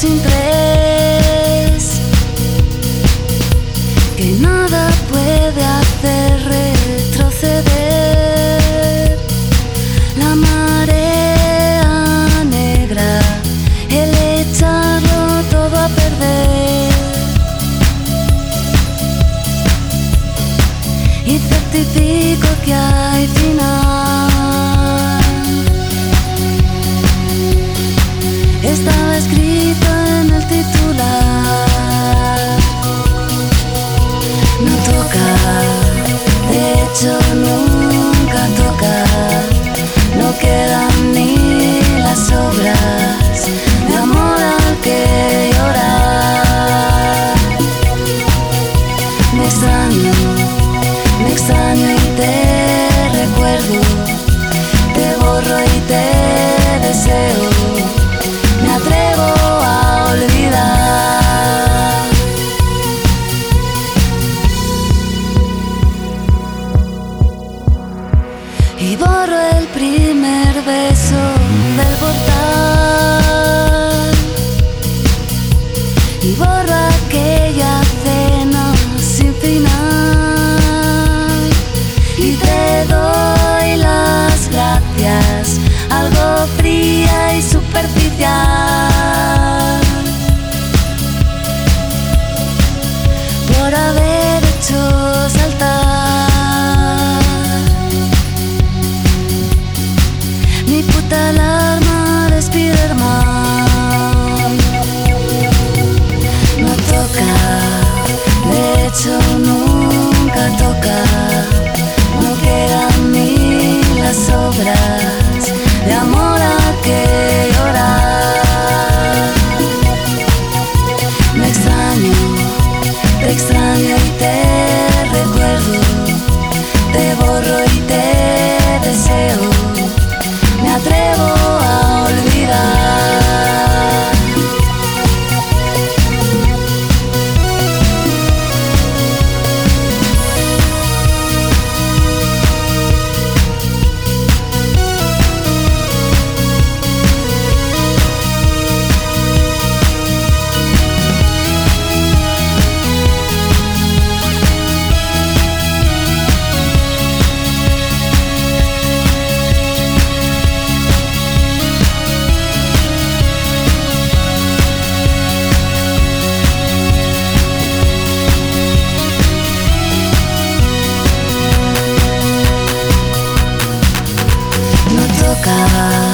sin tres, que nada puede hacer retroceder la marea negra, el echarlo todo a perder y certifico que hay final. Estaba escrito en el titular. No toca, de hecho nunca toca. No quedan ni las obras de amor al que llorar. Me extraño y te recuerdo, te borro y te deseo. Me atrevo a olvidar. Y borro el primer beso del portal. Y borro aquella cena sin final. Y te doy las gracias, algo fría y superficial, por haber hecho saltar mi puta alarma de Spiderman. No toca, de hecho nunca toca. No quedan ni las obras de amor a que llorar. Me extraño, te extraño y te recuerdo, te borro y te deseo. Me atrevo a olvidar. No toca.